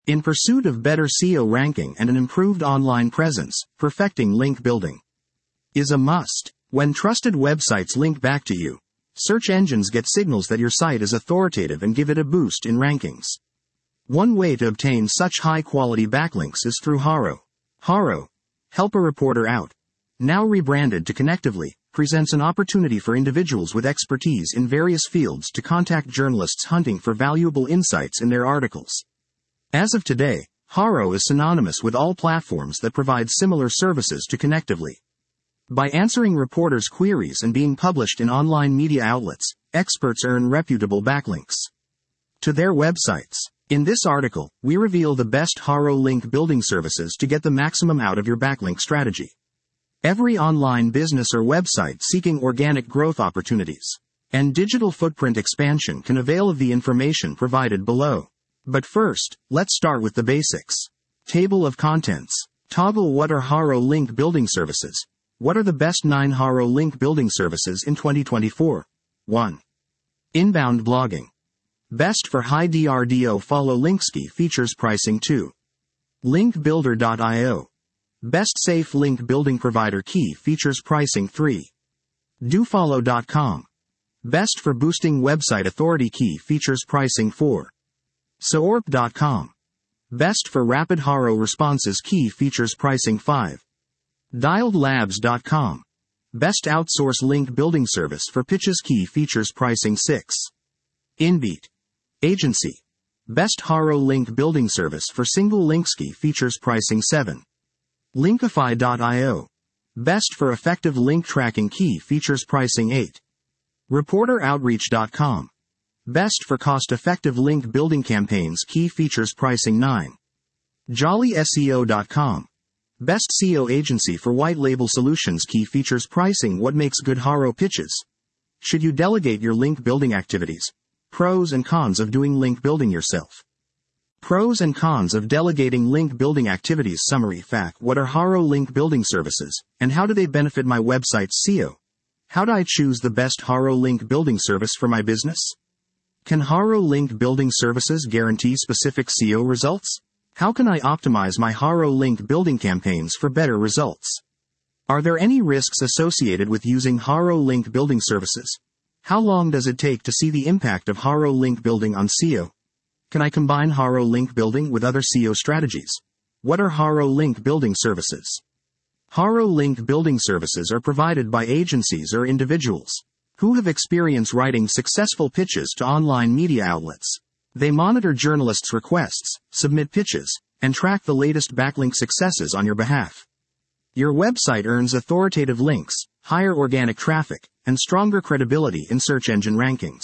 In pursuit of better SEO ranking and an improved online presence, perfecting link building is a must. When trusted websites link back to you, search engines get signals that your site is authoritative and give it a boost in rankings. One way to obtain such high-quality backlinks is through Haro. Haro, Help a Reporter Out, now rebranded to Connectively, presents an opportunity for individuals with expertise in various fields to contact journalists hunting for valuable insights in their articles. As of today, Haro is synonymous with all platforms that provide similar services to Connectively. By answering reporters' queries and being published in online media outlets, experts earn reputable backlinks to their websites. In this article, we reveal the best Haro link building services to get the maximum out of your backlink strategy. Every online business or website seeking organic growth opportunities and digital footprint expansion can avail of the information provided below. But first, let's start with the basics. Table of contents. Toggle. What are Haro link building services? What are the best 9 Haro link building services in 2024? 1. Inbound blogging. Best for high DRDO. Follow Linkski features pricing. 2. Linkbuilder.io. Best safe link building provider. Key features pricing. 3. DoFollow.com. Best for boosting website authority. Key features pricing. 4. Soorp.com. Best for rapid Haro responses. Key features pricing. 5. DialedLabs.com. Best outsource link building service for pitches. Key features pricing. 6. InBeat Agency. Best Haro link building service for single links. Key features pricing. 7. Linkify.io. Best for effective link tracking. Key features pricing. 8. ReporterOutreach.com. Best for cost-effective link building campaigns. Key features pricing. 9. JollySEO.com. Best SEO agency for white label solutions. Key features pricing. What makes good Haro pitches? Should you delegate your link building activities? Pros and cons of doing link building yourself. Pros and cons of delegating link building activities. Summary. Fact. What are Haro link building services, and how do they benefit my website's SEO? How do I choose the best Haro link building service for my business? Can Haro link building services guarantee specific SEO results? How can I optimize my Haro link building campaigns for better results? Are there any risks associated with using Haro link building services? How long does it take to see the impact of Haro link building on SEO? Can I combine Haro link building with other SEO strategies? What are Haro link building services? Haro link building services are provided by agencies or individuals who have experience writing successful pitches to online media outlets. They monitor journalists' requests, submit pitches, and track the latest backlink successes on your behalf. Your website earns authoritative links, higher organic traffic, and stronger credibility in search engine rankings.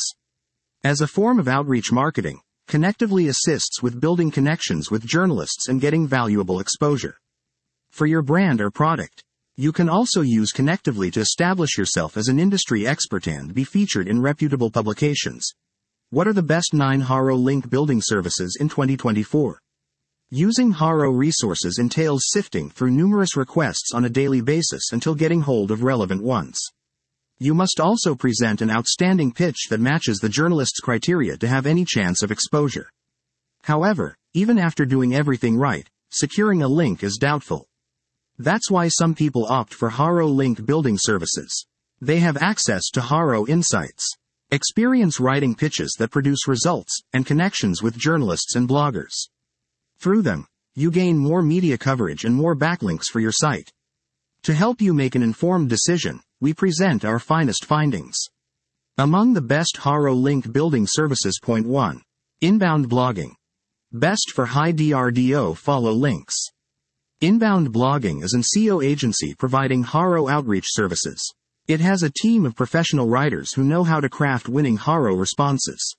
As a form of outreach marketing, Connectively assists with building connections with journalists and getting valuable exposure for your brand or product. You can also use Connectively to establish yourself as an industry expert and be featured in reputable publications. What are the best 9 Haro link building services in 2024? Using Haro resources entails sifting through numerous requests on a daily basis until getting hold of relevant ones. You must also present an outstanding pitch that matches the journalist's criteria to have any chance of exposure. However, even after doing everything right, securing a link is doubtful. That's why some people opt for Haro link building services. They have access to Haro insights, experience writing pitches that produce results, and connections with journalists and bloggers. Through them, you gain more media coverage and more backlinks for your site. To help you make an informed decision, we present our finest findings. Among the best Haro link building services. Point 1. Inbound blogging. Best for high DRDO. Follow links. Inbound blogging is an SEO agency providing Haro outreach services. It has a team of professional writers who know how to craft winning Haro responses.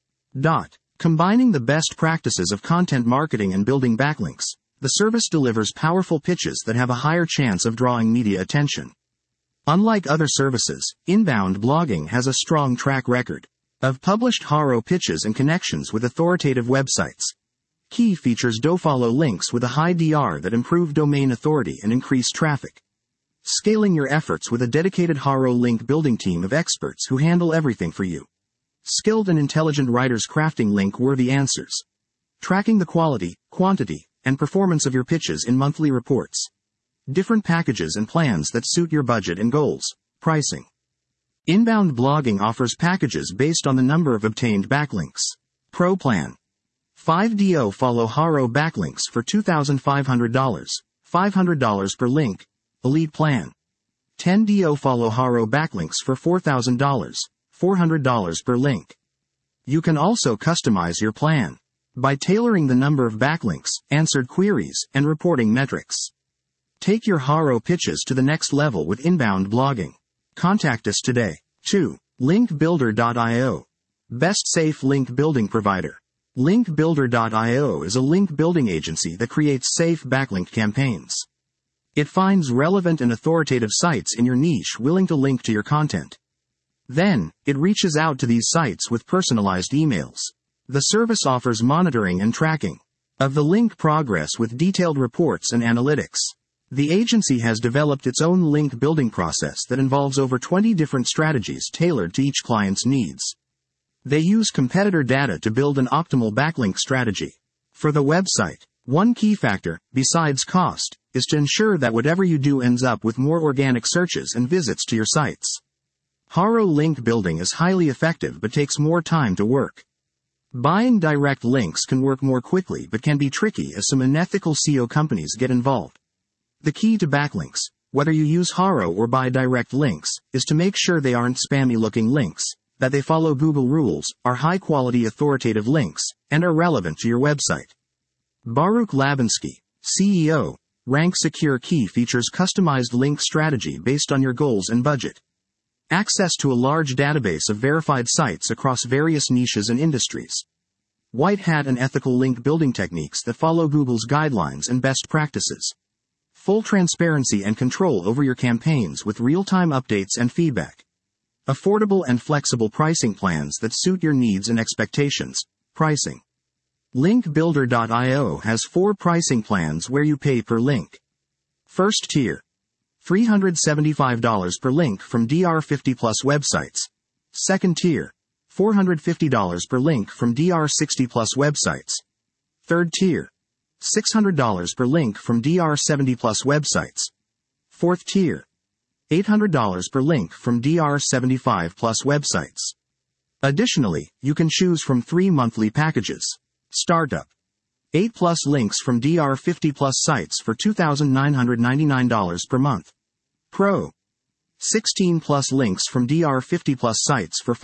Combining the best practices of content marketing and building backlinks, the service delivers powerful pitches that have a higher chance of drawing media attention. Unlike other services, inbound blogging has a strong track record of published Haro pitches and connections with authoritative websites. Key features DoFollow links with a high DR that improve domain authority and increase traffic. Scaling your efforts with a dedicated Haro link building team of experts who handle everything for you. Skilled and intelligent writers crafting link-worthy answers. Tracking the quality, quantity, and performance of your pitches in monthly reports. Different packages and plans that suit your budget and goals. Pricing. Inbound blogging offers packages based on the number of obtained backlinks. Pro Plan. 5DO follow Haro backlinks for $2,500. $500 per link. Elite Plan. 10DO follow Haro backlinks for $4,000. $400 per link. You can also customize your plan by tailoring the number of backlinks, answered queries, and reporting metrics. Take your Haro pitches to the next level with inbound blogging. Contact us today. 2. Linkbuilder.io. Best safe link building provider. Linkbuilder.io is a link building agency that creates safe backlink campaigns. It finds relevant and authoritative sites in your niche willing to link to your content. Then, it reaches out to these sites with personalized emails. The service offers monitoring and tracking of the link progress with detailed reports and analytics. The agency has developed its own link building process that involves over 20 different strategies tailored to each client's needs. They use competitor data to build an optimal backlink strategy. For the website, one key factor, besides cost, is to ensure that whatever you do ends up with more organic searches and visits to your sites. Haro link building is highly effective but takes more time to work. Buying direct links can work more quickly but can be tricky as some unethical SEO companies get involved. The key to backlinks, whether you use Haro or buy direct links, is to make sure they aren't spammy-looking links, that they follow Google rules, are high-quality authoritative links, and are relevant to your website. Baruch Labinsky, CEO, Rank Secure Key features customized link strategy based on your goals and budget. Access to a large database of verified sites across various niches and industries. White hat and ethical link building techniques that follow Google's guidelines and best practices. Full transparency and control over your campaigns with real-time updates and feedback. Affordable and flexible pricing plans that suit your needs and expectations. Pricing. Linkbuilder.io has 4 pricing plans where you pay per link. First tier. $375 per link from DR50 plus websites. Second tier. $450 per link from DR60 plus websites. Third tier. $600 per link from DR70 plus websites. Fourth tier. $800 per link from DR75 plus websites. Additionally, you can choose from 3 monthly packages. Startup. 8 plus links from DR50 plus sites for $2,999 per month. Pro. 16 plus links from DR50 plus sites for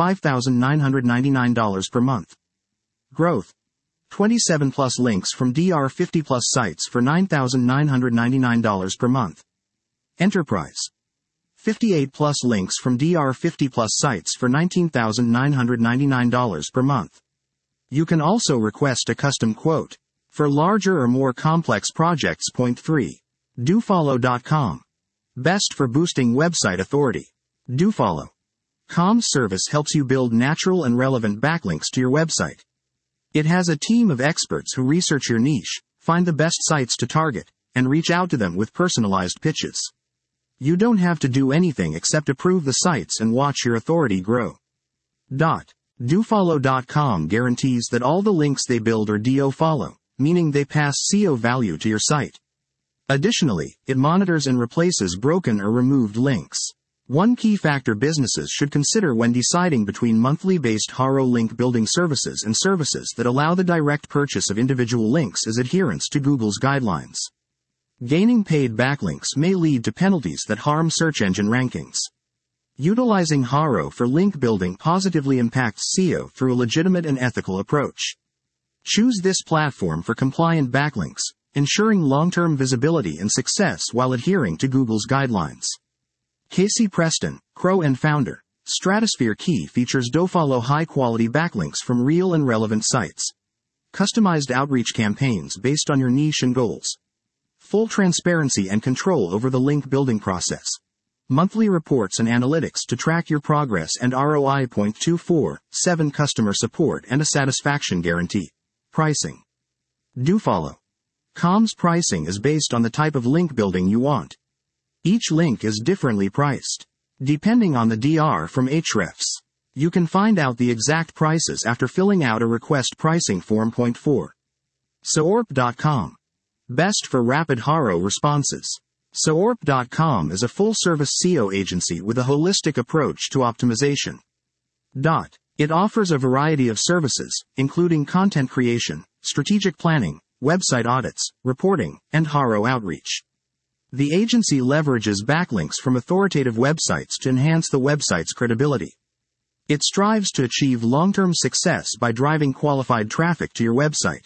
$5,999 per month. Growth. 27 plus links from DR50 plus sites for $9,999 per month. Enterprise. 58 plus links from DR50 plus sites for $19,999 per month. You can also request a custom quote. For larger or more complex projects. Point 3. DoFollow.com. Best for boosting website authority. DoFollow.com's service helps you build natural and relevant backlinks to your website. It has a team of experts who research your niche, find the best sites to target, and reach out to them with personalized pitches. You don't have to do anything except approve the sites and watch your authority grow. DoFollow.com guarantees that all the links they build are DO follow, meaning they pass SEO value to your site. Additionally, it monitors and replaces broken or removed links. One key factor businesses should consider when deciding between monthly-based Haro link building services and services that allow the direct purchase of individual links is adherence to Google's guidelines. Gaining paid backlinks may lead to penalties that harm search engine rankings. Utilizing Haro for link building positively impacts SEO through a legitimate and ethical approach. Choose this platform for compliant backlinks, ensuring long-term visibility and success while adhering to Google's guidelines. Casey Preston, Crow and founder. Stratosphere Key features DoFollow high-quality backlinks from real and relevant sites. Customized outreach campaigns based on your niche and goals. Full transparency and control over the link building process. Monthly reports and analytics to track your progress and ROI. 24/7 customer support and a satisfaction guarantee. Pricing. DoFollow.com's pricing is based on the type of link building you want. Each link is differently priced, depending on the DR from Ahrefs. You can find out the exact prices after filling out a request pricing form. Point 4. Soorp.com. Best for rapid Haro responses. Soorp.com is a full-service SEO agency with a holistic approach to optimization. It offers a variety of services, including content creation, strategic planning, website audits, reporting, and Haro outreach. The agency leverages backlinks from authoritative websites to enhance the website's credibility. It strives to achieve long-term success by driving qualified traffic to your website.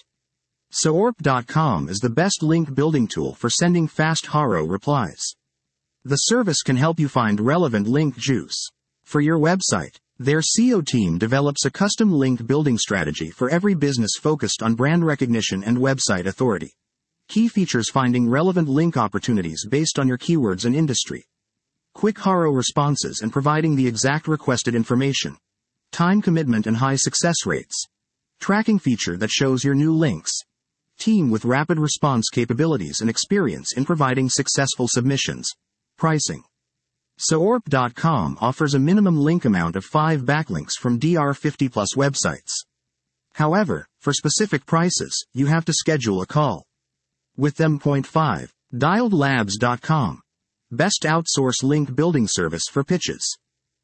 Soorp.com is the best link building tool for sending fast Haro replies. The service can help you find relevant link juice. For your website, their SEO team develops a custom link building strategy for every business focused on brand recognition and website authority. Key features: finding relevant link opportunities based on your keywords and industry. Quick Haro responses and providing the exact requested information. Time commitment and high success rates. Tracking feature that shows your new links. Team with rapid response capabilities and experience in providing successful submissions. Pricing. Soorp.com offers a minimum link amount of 5 backlinks from DR50 plus websites. However, for specific prices, you have to schedule a call with them. 5. DialedLabs.com. Best outsource link building service for pitches.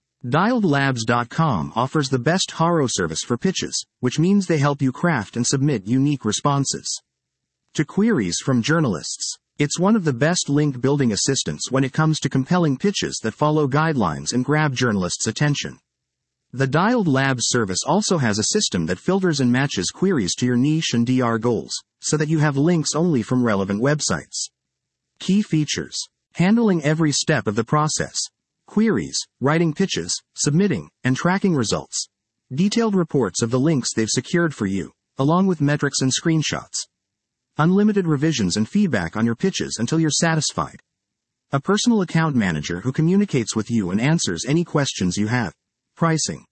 DialedLabs.com offers the best Haro service for pitches, which means they help you craft and submit unique responses to queries from journalists. It's one of the best link building assistants when it comes to compelling pitches that follow guidelines and grab journalists' attention. The Dialed Labs service also has a system that filters and matches queries to your niche and DR goals, so that you have links only from relevant websites. Key features: handling every step of the process. Queries, writing pitches, submitting, and tracking results. Detailed reports of the links they've secured for you, along with metrics and screenshots. Unlimited revisions and feedback on your pitches until you're satisfied. A personal account manager who communicates with you and answers any questions you have. Pricing.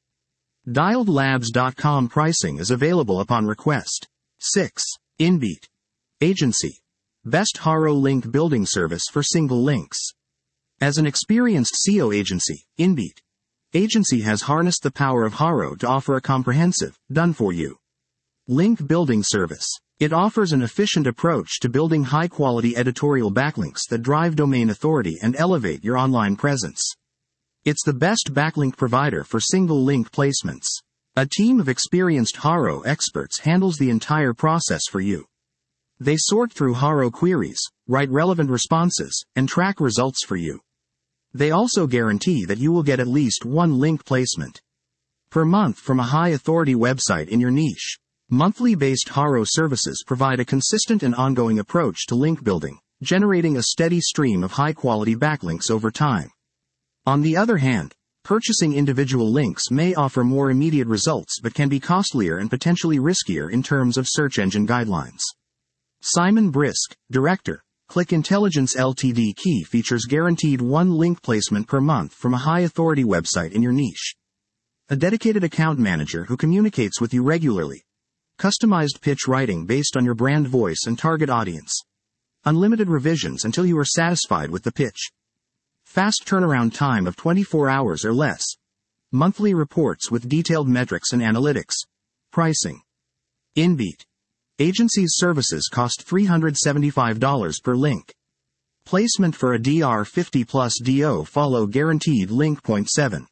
DialedLabs.com pricing is available upon request. 6. InBeat. Agency. Best Haro link building service for single links. As an experienced SEO agency, InBeat Agency has harnessed the power of Haro to offer a comprehensive, done-for-you link building service. It offers an efficient approach to building high-quality editorial backlinks that drive domain authority and elevate your online presence. It's the best backlink provider for single link placements. A team of experienced Haro experts handles the entire process for you. They sort through Haro queries, write relevant responses, and track results for you. They also guarantee that you will get at least one link placement per month from a high-authority website in your niche. Monthly-based Haro services provide a consistent and ongoing approach to link building, generating a steady stream of high-quality backlinks over time. On the other hand, purchasing individual links may offer more immediate results but can be costlier and potentially riskier in terms of search engine guidelines. Simon Brisk, Director, Click Intelligence Ltd. Key features: guaranteed one link placement per month from a high-authority website in your niche. A dedicated account manager who communicates with you regularly. Customized pitch writing based on your brand voice and target audience. Unlimited revisions until you are satisfied with the pitch. Fast turnaround time of 24 hours or less. Monthly reports with detailed metrics and analytics. Pricing. InBeat Agency's services cost $375 per link. Placement for a DR50 plus DO follow guaranteed link. 7.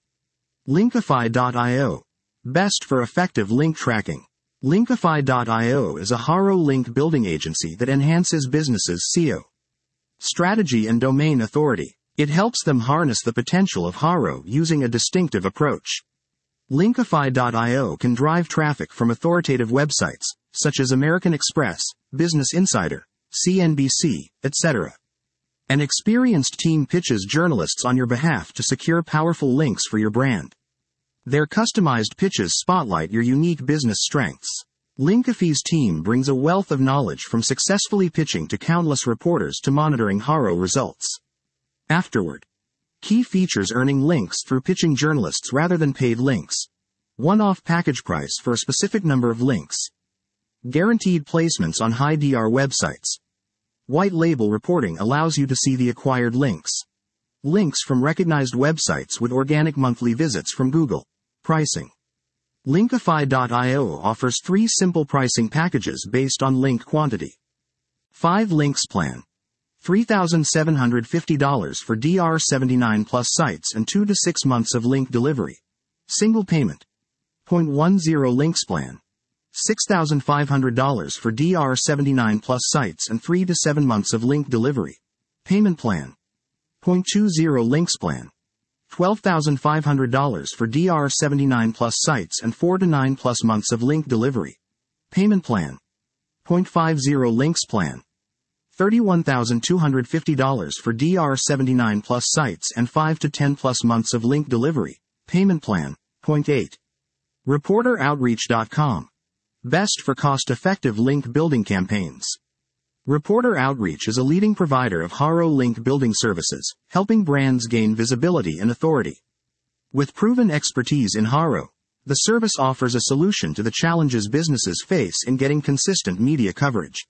Linkify.io. Best for effective link tracking. Linkify.io is a Haro link building agency that enhances businesses' SEO strategy and domain authority. It helps them harness the potential of Haro using a distinctive approach. Linkify.io can drive traffic from authoritative websites, such as American Express, Business Insider, CNBC, etc. An experienced team pitches journalists on your behalf to secure powerful links for your brand. Their customized pitches spotlight your unique business strengths. Linkify's team brings a wealth of knowledge from successfully pitching to countless reporters to monitoring Haro results. Afterward. Key features: earning links through pitching journalists rather than paid links. One-off package price for a specific number of links. Guaranteed placements on high DR websites. White label reporting allows you to see the acquired links. Links from recognized websites with organic monthly visits from Google. Pricing. Linkify.io offers 3 simple pricing packages based on link quantity. 5 links plan. $3,750 for DR79 plus sites and 2 to 6 months of link delivery. Single payment. 0.10 links plan. $6,500 for DR79 plus sites and 3 to 7 months of link delivery. Payment plan. 0.20 links plan. $12,500 for DR79 plus sites and 4 to 9 plus months of link delivery. Payment plan. 0.50 links plan. $31,250 for DR79 plus sites and 5 to 10 plus months of link delivery. Payment plan. 0.8. ReporterOutreach.com. Best for cost-effective link building campaigns. Reporter Outreach is a leading provider of Haro link building services, helping brands gain visibility and authority. With proven expertise in Haro, the service offers a solution to the challenges businesses face in getting consistent media coverage.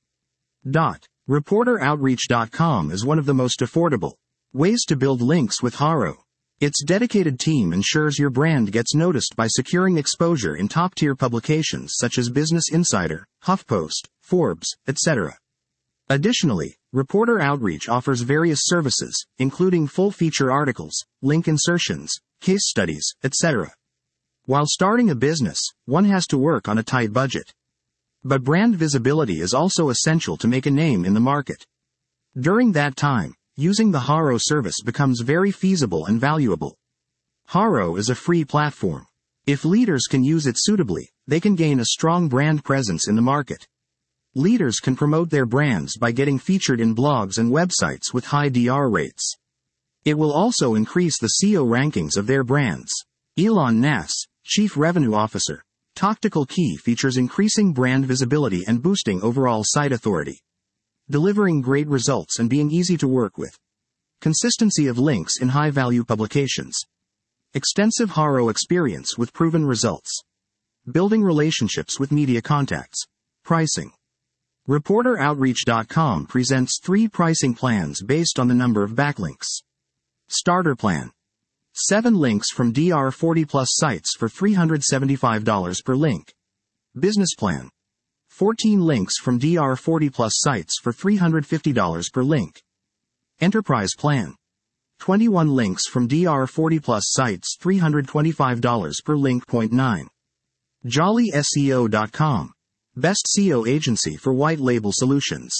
ReporterOutreach.com is one of the most affordable ways to build links with Haro. Its dedicated team ensures your brand gets noticed by securing exposure in top-tier publications such as Business Insider, HuffPost, Forbes, etc. Additionally, Reporter Outreach offers various services, including full-feature articles, link insertions, case studies, etc. While starting a business, one has to work on a tight budget. But brand visibility is also essential to make a name in the market. During that time, using the Haro service becomes very feasible and valuable. Haro is a free platform. If leaders can use it suitably, they can gain a strong brand presence in the market. Leaders can promote their brands by getting featured in blogs and websites with high DR rates. It will also increase the SEO rankings of their brands. Elon Nass, Chief Revenue Officer. Tactical Key features increasing brand visibility and boosting overall site authority. Delivering great results and being easy to work with. Consistency of links in high-value publications. Extensive Haro experience with proven results. Building relationships with media contacts. Pricing. ReporterOutreach.com presents 3 pricing plans based on the number of backlinks. Starter plan. 7 links from DR40 plus sites for $375 per link. Business plan. 14 links from DR40 plus sites for $350 per link. Enterprise plan. 21 links from DR40 plus sites $325 per link. 9. JollySEO.com. Best SEO agency for white label solutions.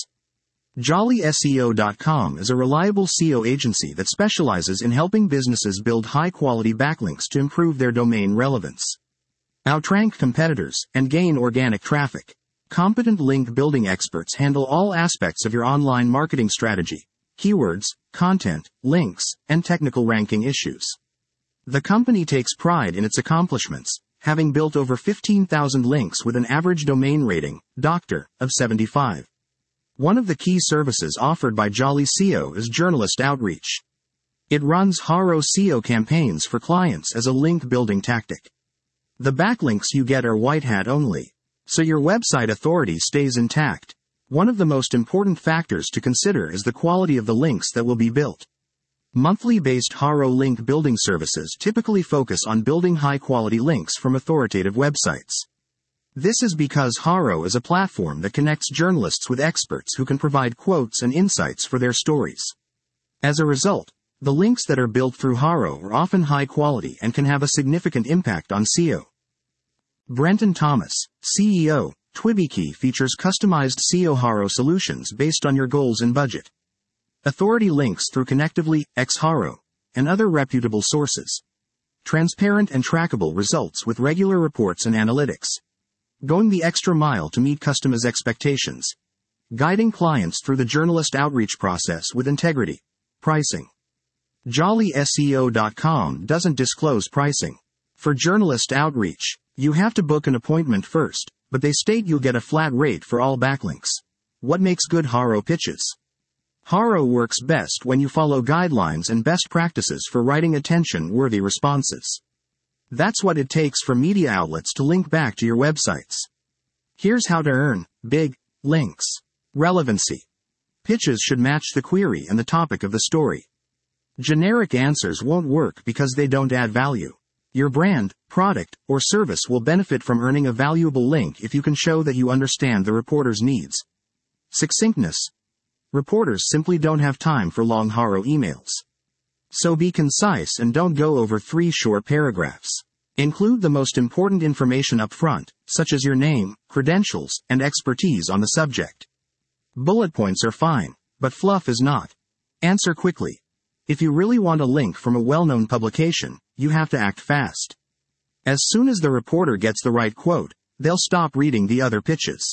JollySEO.com is a reliable SEO agency that specializes in helping businesses build high-quality backlinks to improve their domain relevance, outrank competitors, and gain organic traffic. Competent link building experts handle all aspects of your online marketing strategy, keywords, content, links, and technical ranking issues. The company takes pride in its accomplishments, having built over 15,000 links with an average domain rating, Doctor, of 75. One of the key services offered by Jolly SEO is journalist outreach. It runs Haro SEO campaigns for clients as a link building tactic. The backlinks you get are white hat only, so your website authority stays intact. One of the most important factors to consider is the quality of the links that will be built. Monthly-based Haro link building services typically focus on building high-quality links from authoritative websites. This is because Haro is a platform that connects journalists with experts who can provide quotes and insights for their stories. As a result, the links that are built through Haro are often high quality and can have a significant impact on SEO. Brenton Thomas, CEO, TwibiKey features customized SEO Haro solutions based on your goals and budget. Authority links through Connectively, Haro, and other reputable sources. Transparent and trackable results with regular reports and analytics. Going the extra mile to meet customers' expectations. Guiding clients through the journalist outreach process with integrity. Pricing. JollySEO.com doesn't disclose pricing. For journalist outreach, you have to book an appointment first, but they state you'll get a flat rate for all backlinks. What makes good Haro pitches? Haro works best when you follow guidelines and best practices for writing attention-worthy responses. That's what it takes for media outlets to link back to your websites. Here's how to earn big links. Relevancy. Pitches should match the query and the topic of the story. Generic answers won't work because they don't add value. Your brand, product, or service will benefit from earning a valuable link if you can show that you understand the reporter's needs. Succinctness. Reporters simply don't have time for long Haro emails. So be concise and don't go over 3 short paragraphs. Include the most important information up front, such as your name, credentials, and expertise on the subject. Bullet points are fine, but fluff is not. Answer quickly. If you really want a link from a well-known publication, you have to act fast. As soon as the reporter gets the right quote, they'll stop reading the other pitches.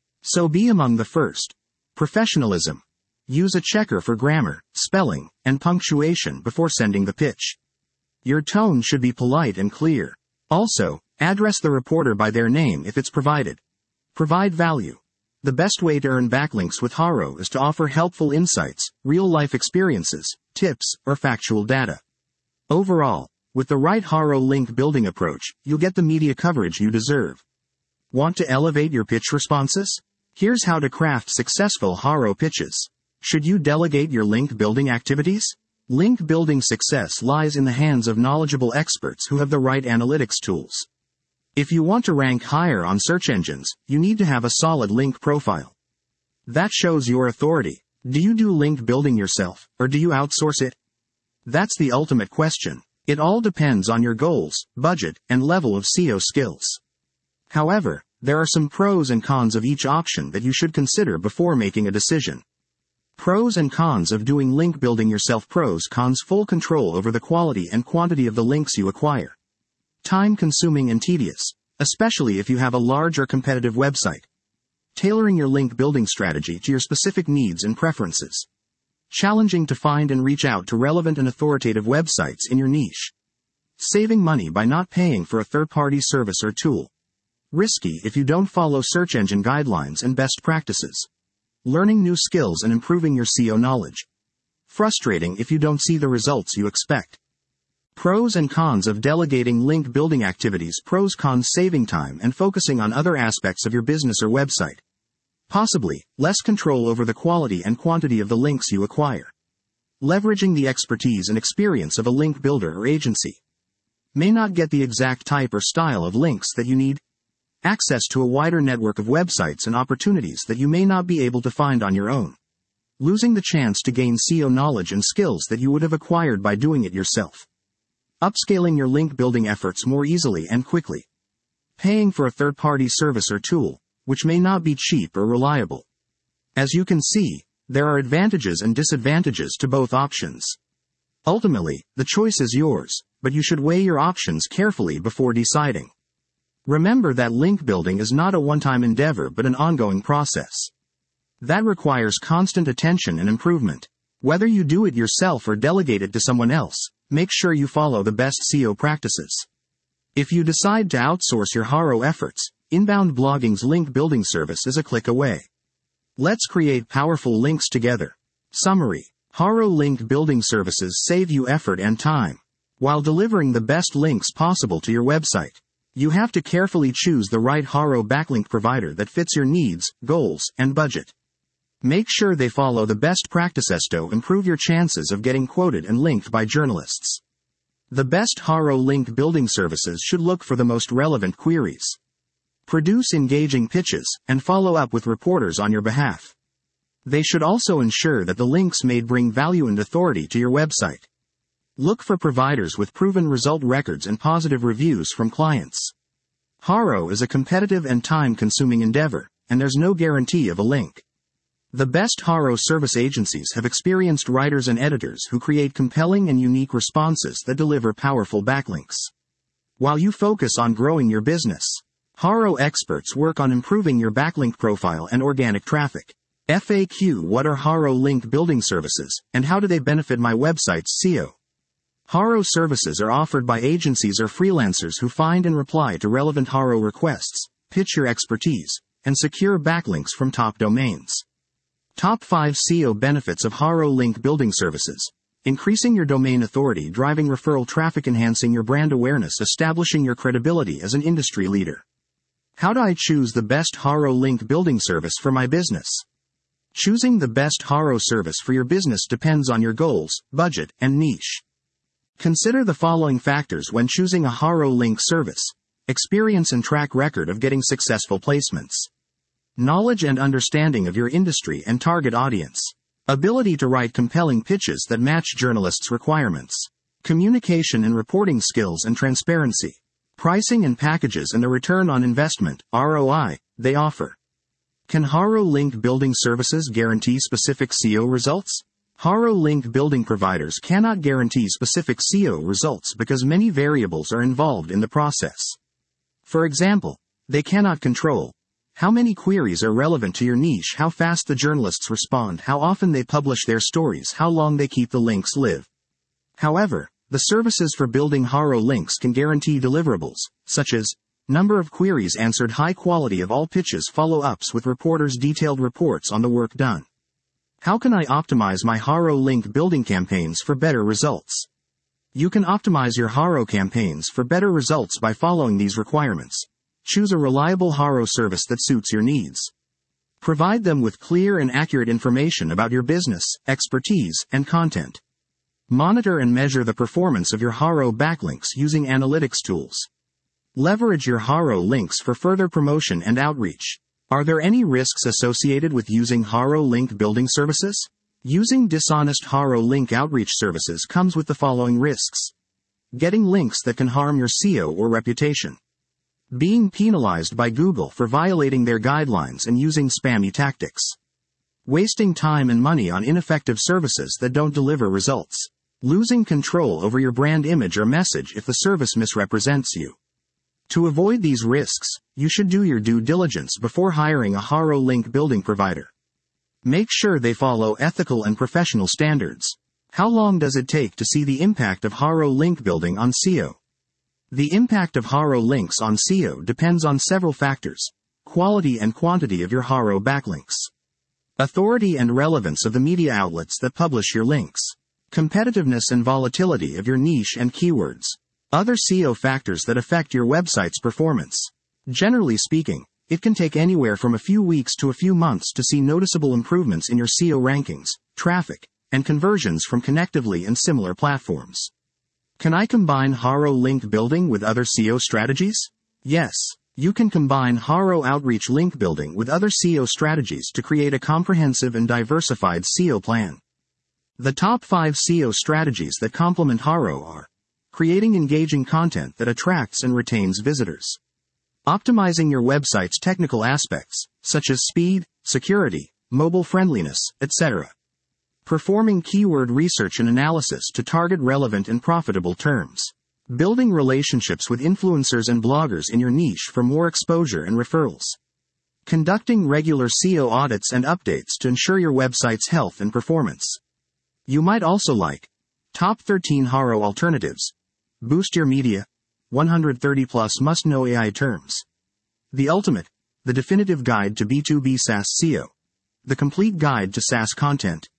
So be among the first. Professionalism. Use a checker for grammar, spelling, and punctuation before sending the pitch. Your tone should be polite and clear. Also, address the reporter by their name if it's provided. Provide value. The best way to earn backlinks with Haro is to offer helpful insights, real-life experiences, tips, or factual data. Overall, with the right Haro link building approach, you'll get the media coverage you deserve. Want to elevate your pitch responses? Here's how to craft successful Haro pitches. Should you delegate your link building activities? Link building success lies in the hands of knowledgeable experts who have the right analytics tools. If you want to rank higher on search engines, you need to have a solid link profile. That shows your authority. Do you do link building yourself, or do you outsource it? That's the ultimate question. It all depends on your goals, budget, and level of SEO skills. However, there are some pros and cons of each option that you should consider before making a decision. Pros and cons of doing link building yourself. Pros. Cons. Full control over the quality and quantity of the links you acquire. Time-consuming and tedious, especially if you have a large or competitive website. Tailoring your link building strategy to your specific needs and preferences. Challenging to find and reach out to relevant and authoritative websites in your niche. Saving money by not paying for a third-party service or tool. Risky if you don't follow search engine guidelines and best practices. Learning new skills and improving your SEO knowledge. Frustrating if you don't see the results you expect. Pros and cons of delegating link building activities. Pros. Cons. Saving time and focusing on other aspects of your business or website. Possibly, less control over the quality and quantity of the links you acquire. Leveraging the expertise and experience of a link builder or agency. May not get the exact type or style of links that you need. Access to a wider network of websites and opportunities that you may not be able to find on your own. Losing the chance to gain SEO knowledge and skills that you would have acquired by doing it yourself. Upscaling your link building efforts more easily and quickly. Paying for a third-party service or tool, which may not be cheap or reliable. As you can see, there are advantages and disadvantages to both options. Ultimately, the choice is yours, but you should weigh your options carefully before deciding. Remember that link building is not a one-time endeavor but an ongoing process. That requires constant attention and improvement. Whether you do it yourself or delegate it to someone else, make sure you follow the best SEO practices. If you decide to outsource your Haro efforts, Inbound Blogging's link building service is a click away. Let's create powerful links together. Summary. Haro link building services save you effort and time, while delivering the best links possible to your website. You have to carefully choose the right Haro backlink provider that fits your needs, goals, and budget. Make sure they follow the best practices to improve your chances of getting quoted and linked by journalists. The best Haro link building services should look for the most relevant queries. Produce engaging pitches, and follow up with reporters on your behalf. They should also ensure that the links made bring value and authority to your website. Look for providers with proven result records and positive reviews from clients. Haro is a competitive and time-consuming endeavor, and there's no guarantee of a link. The best Haro service agencies have experienced writers and editors who create compelling and unique responses that deliver powerful backlinks. While you focus on growing your business, Haro experts work on improving your backlink profile and organic traffic. FAQ. What are Haro link building services, and how do they benefit my website's SEO? Haro services are offered by agencies or freelancers who find and reply to relevant Haro requests, pitch your expertise, and secure backlinks from top domains. Top 5 SEO benefits of Haro link building services. Increasing your domain authority, driving referral traffic, enhancing your brand awareness, establishing your credibility as an industry leader. How do I choose the best Haro link building service for my business? Choosing the best Haro service for your business depends on your goals, budget, and niche. Consider the following factors when choosing a Haro Link service: experience and track record of getting successful placements, knowledge and understanding of your industry and target audience, ability to write compelling pitches that match journalists' requirements, communication and reporting skills and transparency, pricing and packages and the return on investment, ROI, they offer. Can Haro Link building services guarantee specific SEO results? Haro Link building providers cannot guarantee specific SEO results because many variables are involved in the process. For example, they cannot control how many queries are relevant to your niche, how fast the journalists respond, how often they publish their stories, how long they keep the links live. However, the services for building Haro Links can guarantee deliverables, such as number of queries answered, high quality of all pitches, follow-ups with reporters, detailed reports on the work done. How can I optimize my Haro Link building campaigns for better results? You can optimize your Haro campaigns for better results by following these requirements. Choose a reliable Haro service that suits your needs. Provide them with clear and accurate information about your business, expertise, and content. Monitor and measure the performance of your Haro backlinks using analytics tools. Leverage your Haro links for further promotion and outreach. Are there any risks associated with using Haro Link building services? Using dishonest Haro Link outreach services comes with the following risks: getting links that can harm your SEO or reputation, being penalized by Google for violating their guidelines and using spammy tactics, wasting time and money on ineffective services that don't deliver results, losing control over your brand image or message if the service misrepresents you. To avoid these risks, you should do your due diligence before hiring a Haro Link building provider. Make sure they follow ethical and professional standards. How long does it take to see the impact of Haro Link building on SEO? The impact of Haro Links on SEO depends on several factors: quality and quantity of your Haro backlinks, authority and relevance of the media outlets that publish your links, competitiveness and volatility of your niche and keywords, other SEO factors that affect your website's performance. Generally speaking, it can take anywhere from a few weeks to a few months to see noticeable improvements in your SEO rankings, traffic, and conversions from Connectively and similar platforms. Can I combine Haro Link building with other SEO strategies? Yes, you can combine Haro Outreach link building with other SEO strategies to create a comprehensive and diversified SEO plan. The top 5 SEO strategies that complement Haro are: creating engaging content that attracts and retains visitors, optimizing your website's technical aspects, such as speed, security, mobile friendliness, etc., performing keyword research and analysis to target relevant and profitable terms, building relationships with influencers and bloggers in your niche for more exposure and referrals, conducting regular SEO audits and updates to ensure your website's health and performance. You might also like Top 13 Haro Alternatives, Boost Your Media, 130 plus must-know AI terms, The Ultimate, the definitive guide to B2B SaaS SEO, the complete guide to SaaS content,